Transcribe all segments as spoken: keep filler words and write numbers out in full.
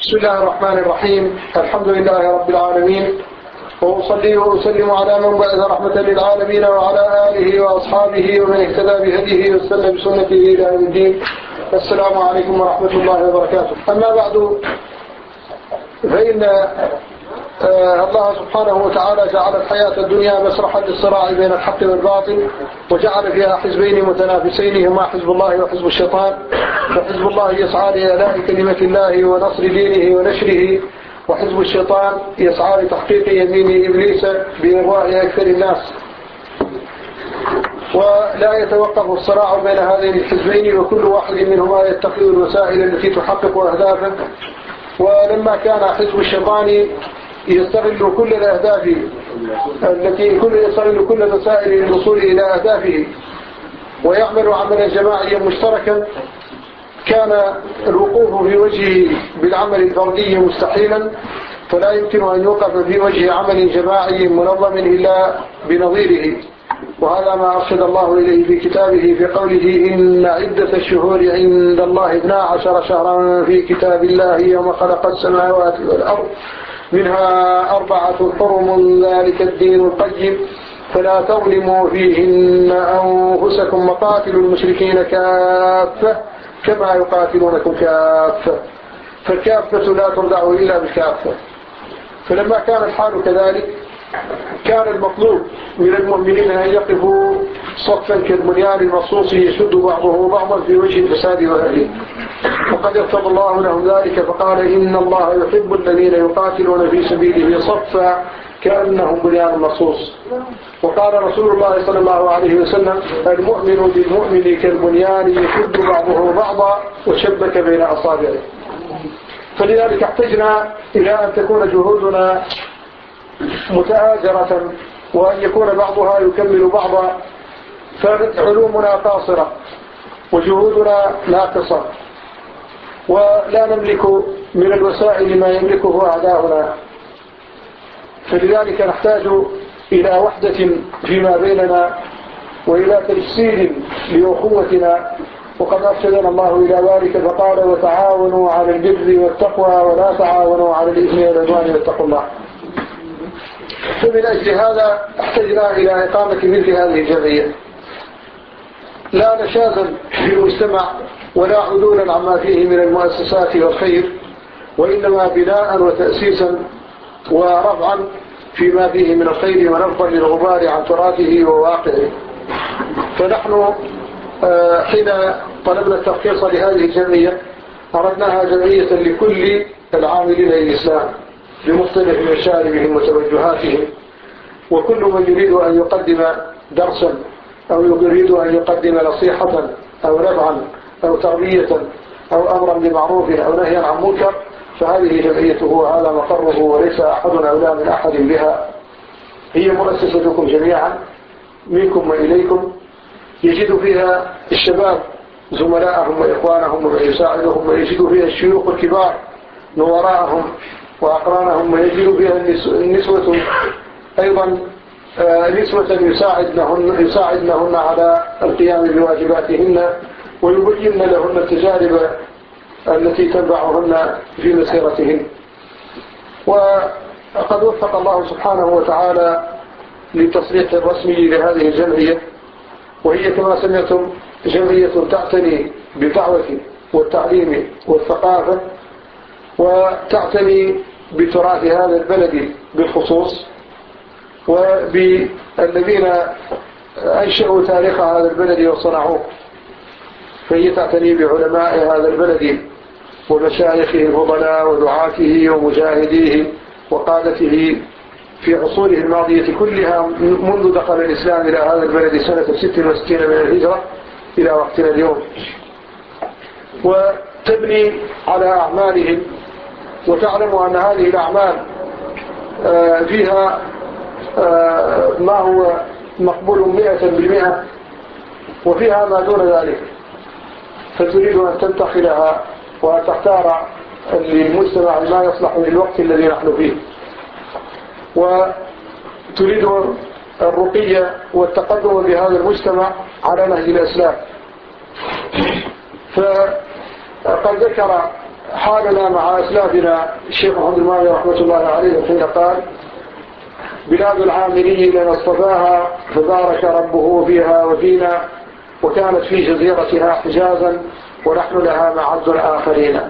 بسم الله الرحمن الرحيم. الحمد لله رب العالمين، وأصلي وأسلم على من بعث رحمة للعالمين وعلى آله وأصحابه ومن اهتدى بهديه واستنى بسنته إلى يوم الدين. السلام عليكم ورحمة الله وبركاته. أما بعد، فإن الله سبحانه وتعالى جعل الحياة الدنيا مسرحا للصراع بين الحق والباطل، وجعل فيها حزبين متنافسين هما حزب الله وحزب الشيطان. فحزب الله يسعى لإعلاء كلمة الله ونصر دينه ونشره، وحزب الشيطان يسعى لتحقيق يمين إبليس بإغواء أكثر الناس. ولا يتوقف الصراع بين هذين الحزبين، وكل واحد منهما يتخذ الوسائل التي تحقق أهدافه. ولما كان حزب الشيطان يستغل كل الأهداف التي كل يستغل كل الوسائل للوصول إلى أهدافه ويعمل عملا جماعيا مشتركا، كان الوقوف في وجهه بالعمل الفردي مستحيلا، فلا يمكن أن يوقف في وجه عمل جماعي منظم إلا بنظيره. وهذا ما أرشد الله إليه في كتابه في قوله: إن عدة الشهور عند الله اثنا عشر شهرا في كتاب الله يوم خلق السماوات والأرض منها أربعة حرم ذلك الدين القيم فلا تظلموا فيهن أنفسكم وقاتلوا المشركين كافة كما يقاتلونكم كافة. فالكافة لا تردع إلا بالكافة. فلما كان الحال كذلك، كان المطلوب من المؤمنين أن يقفوا صفا كالبنيان المرصوص يشد بعضه بعضا في وجه الفساد وأهله. وقد ارتضى الله لهم ذلك فقال: إن الله يحب الذين يقاتلون في سبيله صفا كأنهم بنيان مرصوص. وقال رسول الله صلى الله عليه وسلم: المؤمن بالمؤمن كالبنيان يشد بعضه بعضا وشبك بين أصابعه. فلذلك احتجنا إلى أن تكون جهودنا متآجرة، وأن يكون بعضها يكمل بعضا، فعلومنا قاصرة وجهودنا ناقصة، ولا نملك من الوسائل ما يملكه أعداؤنا. فلذلك نحتاج إلى وحدة فيما بيننا وإلى تجسيد لأخوتنا، وقد أرشدنا الله إلى ذلك فقال: وتعاونوا على البر والتقوى ولا تعاونوا على الإثم والعدوان واتقوا الله. فمن أجل هذا احتجنا إلى إقامة مثل هذه الجمعية، لا نشازا في المجتمع ولا عدولا عما فيه من المؤسسات والخير، وإنما بناء وتأسيسا ورفعا فيما فيه من الخير ونفضا للغبار عن تراثه وواقعه. فنحن حين طلبنا الترخيص لهذه الجمعية أردناها جمعية لكل العاملين للإسلام بمختلف مشاربهم وتوجهاتهم، وكل من يريد أن يقدم درسا أو يريد أن يقدم نصيحة أو نفعا أو تربية أو أمرا بمعروف أو نهيا عن منكر، فهذه جمعيته هذا مقره، وليس أحد أولى من أحد بها. هي مؤسستكم جميعا منكم وإليكم، يجد فيها الشباب زملاءهم وإخوانهم ومن يساعدهم، ويجد فيها الشيوخ الكبار نوراءهم وأقرانهم، ويجد فيها النسوة أيضا نسوة يساعدنهن, يساعدنهن على القيام بواجباتهن، ويبين لهن التجارب التي تنفعهن في مسيرتهن. وقد وفق الله سبحانه وتعالى للتصريح الرسمي لهذه الجمعية، وهي كما سمعتم جمعية تعتني بالدعوة والتعليم والثقافة، وتعتني بتراث هذا البلد بالخصوص، وبالذين أنشأوا تاريخ هذا البلد وصنعوه. فهي تعتني بعلماء هذا البلد ومشايخه الفضلاء ودعاته ومجاهديه وقادته في عصوره الماضية كلها، منذ دخل الإسلام إلى هذا البلد سنة ست وستين من الهجرة إلى وقتنا اليوم، وتبني على أعمالهم، وتعلم أن هذه الأعمال فيها ما هو مقبول مئة بالمئة، وفيها ما دون ذلك، فتريد أن تنتقلها وأن تختار للمجتمع ما يصلح للوقت الذي نحن فيه، وتريد الرقي والتقدم بهذا المجتمع على نهج الإسلام. فقد ذكر حالنا مع أسلافنا الشيخ محمد المالي رحمة الله عليه حين قال: بلاد العاملين لنا اصطفاها فبارك ربه فيها وفينا، وكانت في جزيرتها حجازا ونحن لها معز الآخرين.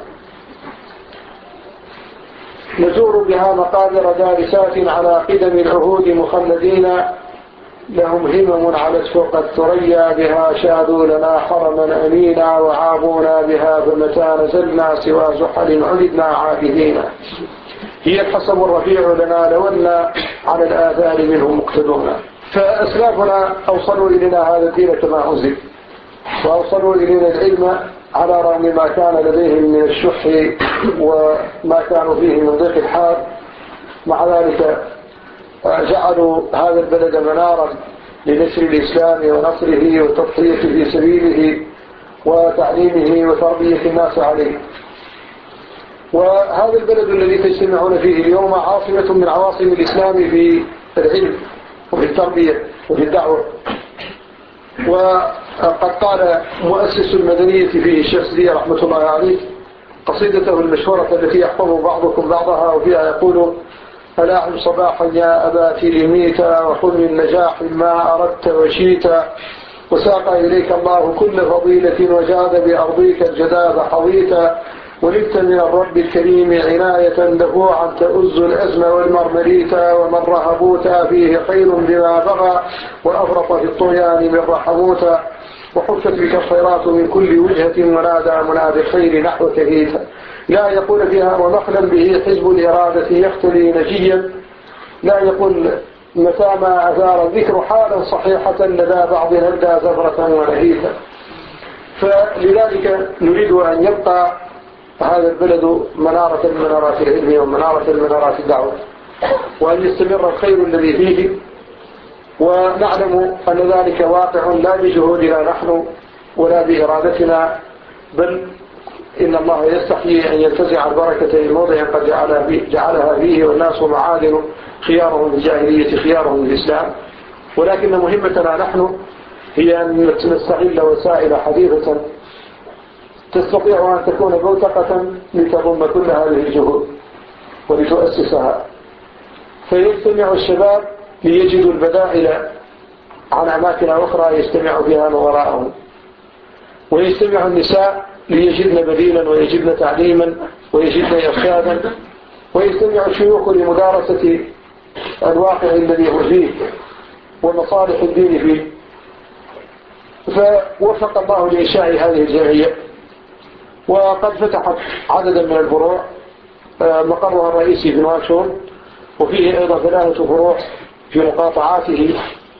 نزور بها مقابر دارسات على قدم العهود مخلدين، لهم همم علت فوق الثريا، بها شادوا لنا حرما أمينا، وعابونا بها فمتى نزلنا سوى زحل عددنا عابدين. هي الحصب الرفيع لنا لونا على الآثار منهم مقتدون. فأسلافنا أوصلوا إلينا هذا الدين كما أنزل، وأوصلوا إلينا العلم على رغم ما كان لديهم من الشح وما كانوا فيه من ضيق الحال. مع ذلك جعلوا هذا البلد منارا لنشر الإسلام ونصره والتضحية في سبيله وتعليمه وتربية الناس عليه. وهذا البلد الذي تجتمعون فيه اليوم عاصمة من عواصم الإسلام في العلم وفي التربية وفي الدعوة. وقد قال مؤسس المدنية فيه الشيخ سدي رحمة الله عليه قصيدته المشهورة التي يحفظ بعضكم بعضها، وفيها يقول: ألاعم صباحا يا أبا تلميتا، وخذ من نجاح ما أردت وشيتا، وساق إليك الله كل فضيلة، وجاد بأرضيك الجداب حظيتا، ولدت من الرب الكريم عناية دفوعا تؤز الأزم والمرمريتا، ومن رهبوتا فيه خير بما بغى، وأفرط في الطغيان من رحموتا، وحفت بك الخيرات من كل وجهة، ونادى منادي الخير نحوك هيتا. لا يقول فيها: ومخلا به حزب الإرادة يختلي نجيا، لا يقول متى ما أثار الذكر حالا صحيحة لدى بعض نبدى زفرة ونهيتا. فلذلك نريد أن يبقى هذا البلد منارة من منارات العلم ومنارة من منارات الدعوة، وأن يستمر الخير الذي فيه، ونعلم أن ذلك واقع لا بجهودنا نحن ولا بإرادتنا، بل إن الله يستحيي أن ينتزع البركة من موضع قد جعلها فيه، والناس معادن خيارهم في الجاهلية خيارهم في الإسلام. ولكن مهمتنا نحن هي أن نستغل وسائل حديثة تستطيع أن تكون بوتقة لتضم كل هذه الجهود ولتؤسسها. فيجتمع الشباب ليجدوا البدائل عن أماكن أخرى يجتمع فيها وراءهم، ويجتمع النساء ليجدن بديلا ويجدن تعليما ويجدن إرشادا، ويجتمع الشيوخ لمدارسة الواقع الذي هو فيه ومصالح الدين فيه. فوفق الله لإنشاء هذه الجمعية، وقد فتحت عددا من الفروع، مقرها الرئيسي في نواكشوط، وفيه أيضا ثلاثة فروع في مقاطعاته،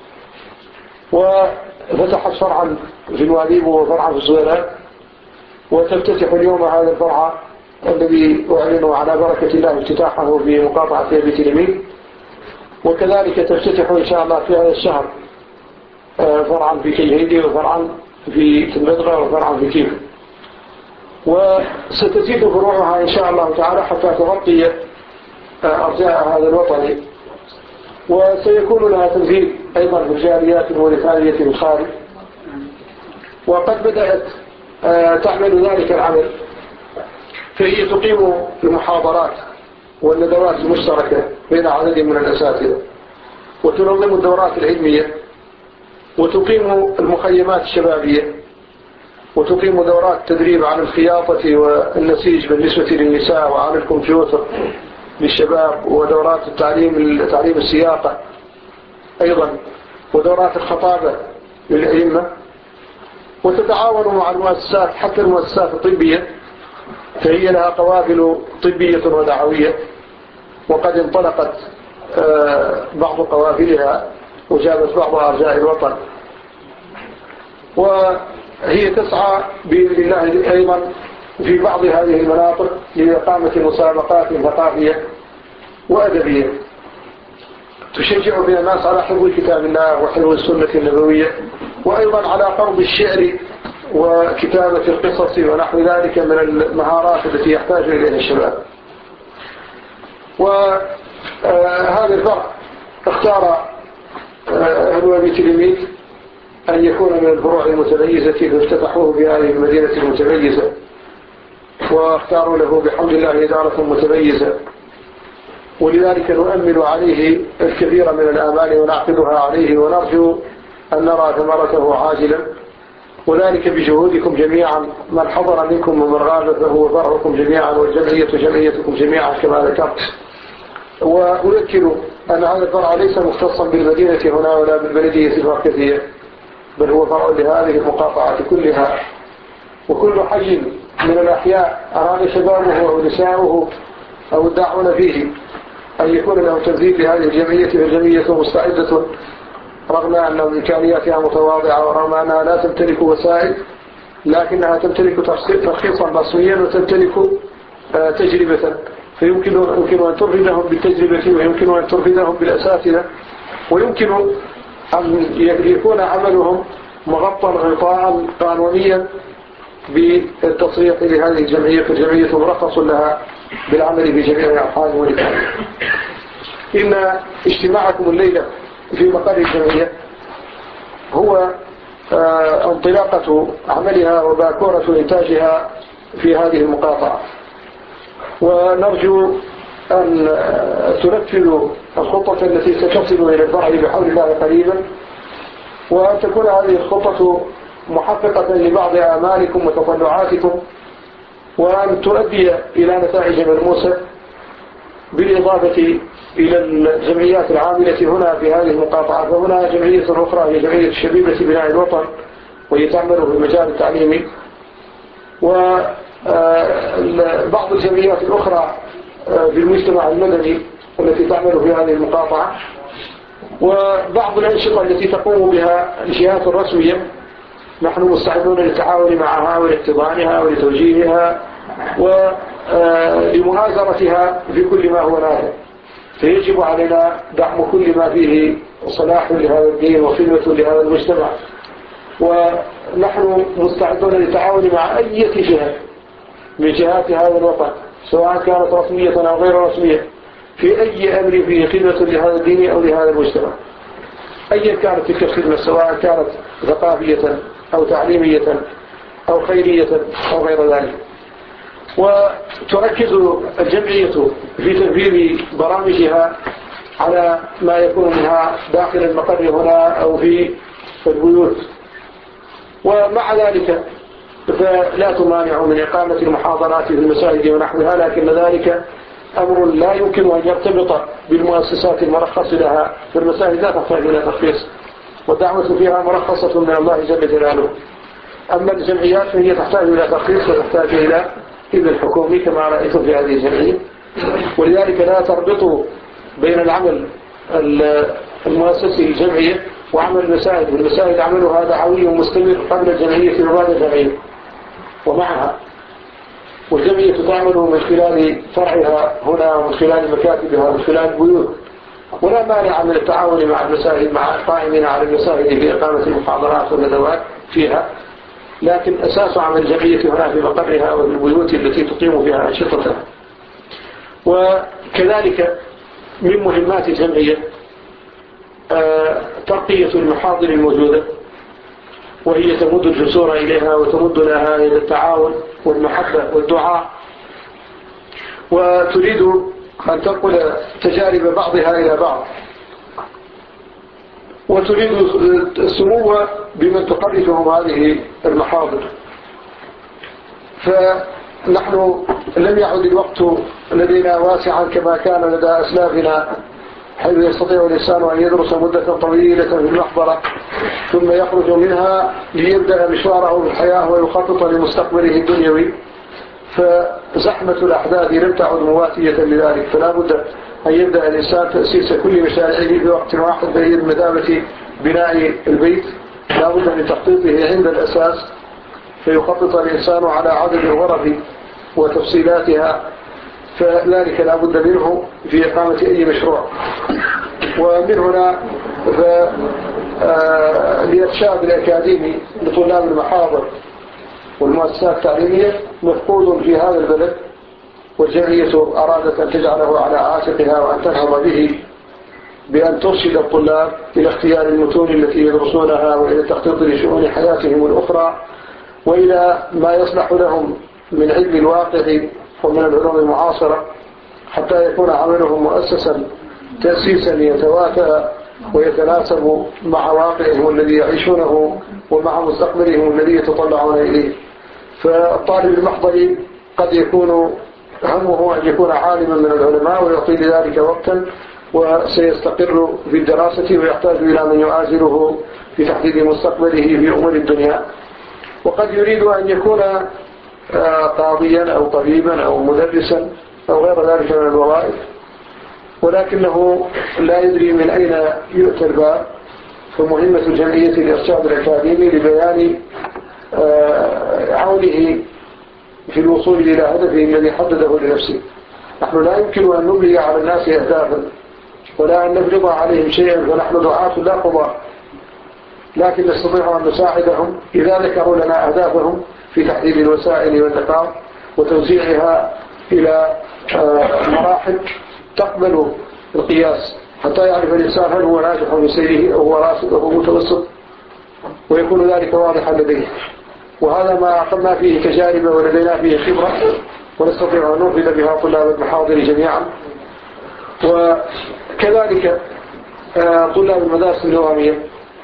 وفتحت فرعا في الواديب وفرعا في السويلات، وتفتتح اليوم هذا الفرع الذي أعلن على بركة الله افتتاحه في مقاطعة أبي تلميذ. وكذلك تفتتح إن شاء الله في هذا الشهر فرعا في كيهيدي، وفرعا في تنبدغة، وفرعا في كيف. وستزيد فروعها إن شاء الله تعالى حتى تغطي أرجاء هذا الوطن، وسيكون لها تنزيل أيضا في الجاليات الموريتانية في الخارج. وقد بدأت تعمل ذلك العمل، فهي تقيم المحاضرات والندوات المشتركة بين عدد من الأساتذة، وتنظم الدورات العلمية، وتقيم المخيمات الشبابية، وتقيم دورات تدريب عن الخياطة والنسيج بالنسبة للنساء، وعن الكمبيوتر للشباب، ودورات التعليم تعليم السياقة أيضا، ودورات الخطابة للأئمة. وتتعاون مع المؤسسات حتى المؤسسات الطبية، فهي لها قوافل طبية ودعوية، وقد انطلقت بعض قوافلها وجابت بعض أرجاء الوطن. وهي تسعى بإذن الله أيضا في بعض هذه المناطق لإقامة مسابقات ثقافية وأدبية تشجع بها الناس على حفظ كتاب الله وحفظ السنة النبوية، وأيضا على فرض الشعر وكتابة القصص ونحو ذلك من المهارات التي يحتاج إليها الشباب. وهذا الفرع اختار أهل أبي تلميذ أن يكون من الفروع المتميزة فافتتحوه في هذه المدينة المتميزة. واختاروا له بحمد الله إدارة متميزة، ولذلك نؤمل عليه الكثير من الآمال ونعقدها عليه، ونرجو أن نرى ثمرته عاجلا، وذلك بجهودكم جميعا، من حضر منكم ومن غاب فهو فرعكم جميعا، والجمعية جمعيتكم جميعا كما ذكرت. وأذكر أن هذا الفرع ليس مختصا بالمدينة هنا ولا بالبلدية المركزية، بل هو فرع لهذه المقاطعة كلها، وكل حي من الأحياء أراد شبابه أو نساؤه أو الداعون فيه أن يكون له تنزيل لهذه الجمعية، فالجمعية مستعدة رغم أن إمكانياتها متواضعة، ورغم أنها لا تمتلك وسائل، لكنها تمتلك ترخيصا رسميا وتمتلك تجربة، فيمكن يمكن أن ترفدهم بالتجربة، ويمكن أن ترفدهم بالأساتذة، ويمكن أن يكون عملهم مغطى غطاء قانونيا بالتصريح لهذه الجمعية، فالجمعية مرخص لها بالعمل بجميع أنحاء المملكة. إن اجتماعكم الليلة في مقر الجمعية هو انطلاقة عملها وباكورة إنتاجها في هذه المقاطعة، ونرجو أن تنفذوا الخطة التي ستصل إلى الفرع بحول الله قريبا، وأن تكون هذه الخطة محققة لبعض آمالكم وتطلعاتكم، وأن تؤدي إلى نتائج ملموسة، بالإضافة إلى الجمعيات العاملة هنا في هذه المقاطعة. فهنا جمعية أخرى هي جمعية الشبيبة بناء الوطن، وهي تعمل في المجال التعليمي، وبعض الجمعيات الأخرى في المجتمع المدني التي تعمل في هذه المقاطعة، وبعض الأنشطة التي تقوم بها الجهات الرسمية. نحن مستعدون للتعاون معها ولاحتضانها ولتوجيهها ولمؤازرتها في كل ما هو نافع، فيجب علينا دعم كل ما فيه صلاح لهذا الدين وخدمة لهذا المجتمع، ونحن مستعدون للتعاون مع أي جهة من جهات هذا الوطن، سواء كانت رسمية أو غير رسمية، في أي أمر فيه خدمة لهذا الدين أو لهذا المجتمع، أيا كانت تلك الخدمة، سواء كانت ثقافية أو تعليمية أو خيرية أو غير ذلك. وتركز الجمعية في تنفيذ برامجها على ما يكون منها داخل المقر هنا أو في البيوت، ومع ذلك فلا تمانع من إقامة المحاضرات في المساجد ونحوها، لكن ذلك أمر لا يمكن أن يرتبط بالمؤسسات المرخصة لها، فالمساجد لا تحتاج إلى ترخيص، والدعوة فيها مرخصة من الله جل جلاله. أما الجمعيات فهي تحتاج إلى ترخيص وتحتاج إلى إذن حكومي كما رأيتم في هذه الجمعية، ولذلك لا تربطوا بين العمل المؤسسي الجمعية وعمل المساجد. والمساجد عملها دعوي مستمر قبل الجمعية وبعد الجمعية ومعها، والجمعية تعمل من خلال فرعها هنا ومن خلال مكاتبها ومن خلال البيوت، ولا مانع من التعاون مع المساجد مع القائمين على المساجد في إقامة المحاضرات والندوات فيها، لكن أساس عمل الجمعية هنا في مقرها وفي البيوت التي تقيم فيها أنشطتها. وكذلك من مهمات الجمعية ترقية المحاضر الموجودة، وهي تمد الجسور إليها وتمد لها إلى التعاون والمحبة والدعاء، وتريد أن تنقل تجارب بعضها إلى بعض، وتريد السمو بمن تقرفهم هذه المحاضر. فنحن لم يعد الوقت لدينا واسعا كما كان لدى أسلافنا، حيث يستطيع الإنسان أن يدرس مدة طويلة في المحضرة ثم يخرج منها ليبدأ مشواره في الحياة ويخطط لمستقبله الدنيوي، فزحمة الأحداث لم تعد مواتية لذلك، فلا بد أن يبدأ الإنسان تأسيس كل مشاريعه في وقت واحد، فهي بمثابة بناء البيت، لا بد من تخطيطه عند الأساس، فيخطط الإنسان على عدد الغرف وتفصيلاتها، فذلك لا بد منه في إقامة أي مشروع. ومن هنا الإرشاد الأكاديمي لطلاب المحاضر والمؤسسات التعليمية مفقود في هذا البلد، والجمعية أرادت أن تجعله على عاتقها وأن تنهض به بأن ترشد الطلاب إلى اختيار المتون التي يدرسونها، وإلى التخطيط لشؤون حياتهم الأخرى، وإلى ما يصلح لهم من علم الواقع ومن العلوم المعاصرة حتى يكون عملهم مؤسسا تأسيسا يتوافى ويتناسب مع واقعهم الذي يعيشونه ومع مستقبلهم الذي يتطلعون إليه. فالطالب المحضري قد يكون همه أن يكون عالما من العلماء ويعطي لذلك وقتا وسيستقر في الدراسة ويحتاج إلى من يعازله في تحديد مستقبله في أمور الدنيا. وقد يريد أن يكون قاضيا أو طبيبا أو مدرسا أو غير ذلك من الوظائف، ولكنه لا يدري من أين يؤتى الباب. فمهمة الجمعية الإرشاد الأكاديمي لبيان عونه في الوصول إلى هدفه الذي حدده لنفسه. نحن لا يمكن أن نبلغ على الناس أهدافا ولا أن نفرض عليهم شيئا، فنحن دعاة لا قضاء، لكن نستطيع أن نساعدهم إذا ذكروا لنا أهدافهم في تحديد الوسائل والنقاط وتوزيعها إلى مراحل تقبل القياس حتى يعرف الإنسان هل هو ناجح في سيره أو هو راسب أو متوسط، ويكون ذلك واضحا لديه. وهذا ما أخذنا فيه تجارب ولدينا فيه خبرة ونستطيع أن ننفذ بها طلاب المحاضر جميعا. وكذلك طلاب المدارس النظامية،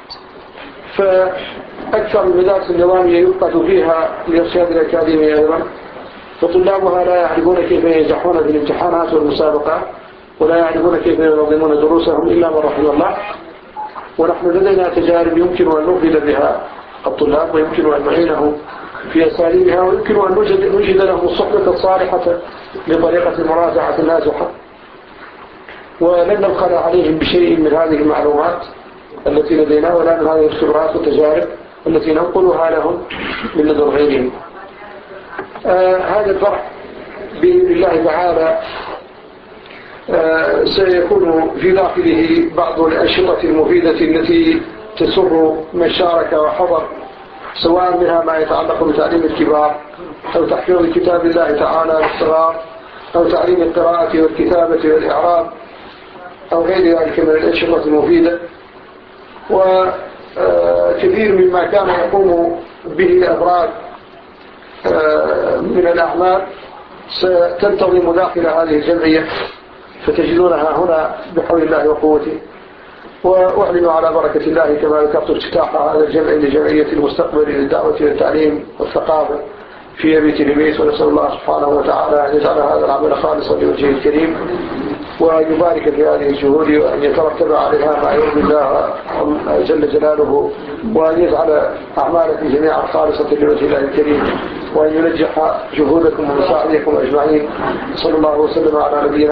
فأكثر المدارس النظامية يوقف فيها الإرشاد الأكاديمي أيضا، فطلابها لا يعرفون كيف ينجحون في الامتحانات والمسابقات ولا يعرفون كيف ينظمون دروسهم إلا من رحم الله. ونحن لدينا تجارب يمكن أن نفيد بها الطلاب ويمكن أن نعينهم في أساليبها، ويمكن أن نجد, نجد لهم الصحبة الصالحة لطريقة المراجعة الناجحة. ولن نبخل عليهم بشيء من هذه المعلومات التي لدينا ولا من هذه الخبرات والتجارب التي ننقلها لهم من لدن غيرهم. آه هذا الفرح بإذن الله تعالى آه سيكون في داخله بعض الأنشطة المفيدة التي تسر من شارك وحضر، سواء منها ما يتعلق بتعليم الكبار أو تحفيظ كتاب الله تعالى للصغار أو تعليم القراءة والكتابة والإعراب أو غير ذلك من الأنشطة المفيدة. وكثير مما كان يقوم به الأفراد من الأعمال ستنتظم داخل هذه الجمعية، فتجدونها هنا بحول الله وقوته. وأعلن على بركة الله كما ذكرت افتتاح هذا الجمع لجمعية المستقبل للدعوة والتعليم والثقافة في بيت البيت، ونسأل الله سبحانه وتعالى أن يجعل هذا العمل خالصا لوجهه الكريم وأن يبارك في هذه الجهود وأن يترتب عليها ما يرضي الله جل جلاله، وأن يجعل أعمالكم جميعا خالصة لوجه الله الكريم، وأن ينجح جهودكم ومساعدكم أجمعين. صلى الله وسلم على نبينا